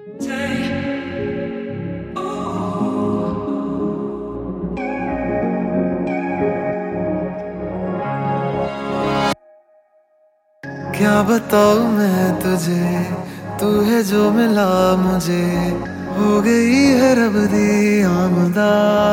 क्या बताऊं मैं तुझे, तू है जो मिला मुझे, हो गई है रब दी आमदा।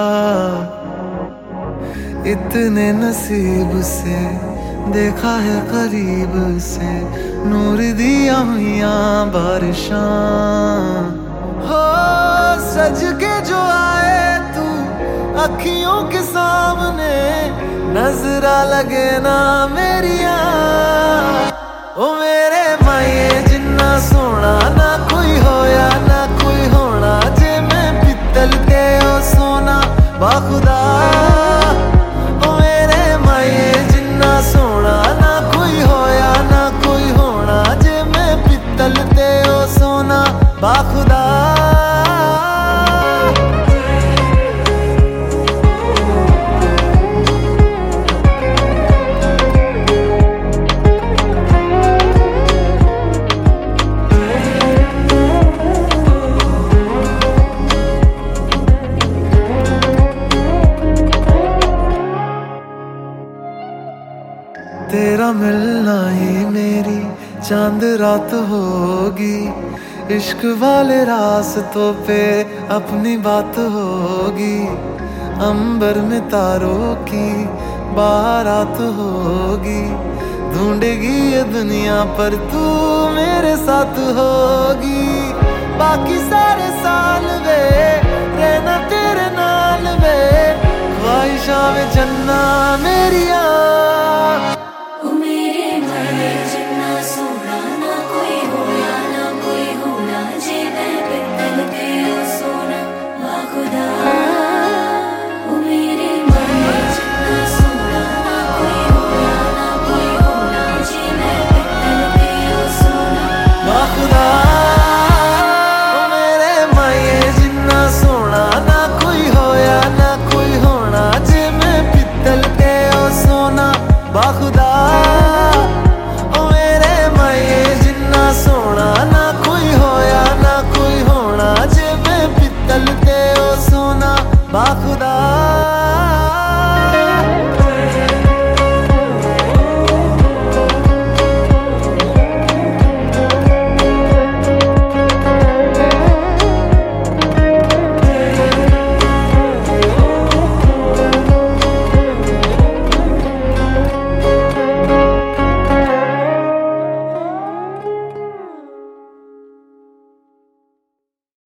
इतने नसीब से देखा है करीब से, नूर दिया हुआ बारिशां। हो सज के जो आए तू अखियों के सामने, नजरा लगे ना मेरिया। ओ मेरे माये जिन्ना सोना ना कोई होया ना कोई होना, जे मैं पित्तल ते ओ सोना बाखुदा। ओ मेरे माये जिन्ना सोना ना कोई होया ना कोई होना, जे मैं पित्तल ते ओ सोना बाखुदा। तेरा मिलना ही मेरी चांद रात होगी, इश्क वाले रास्तों पे अपनी बात होगी। अंबर में तारों की बारात होगी, ढूंढेगी ये दुनिया पर तू मेरे साथ होगी।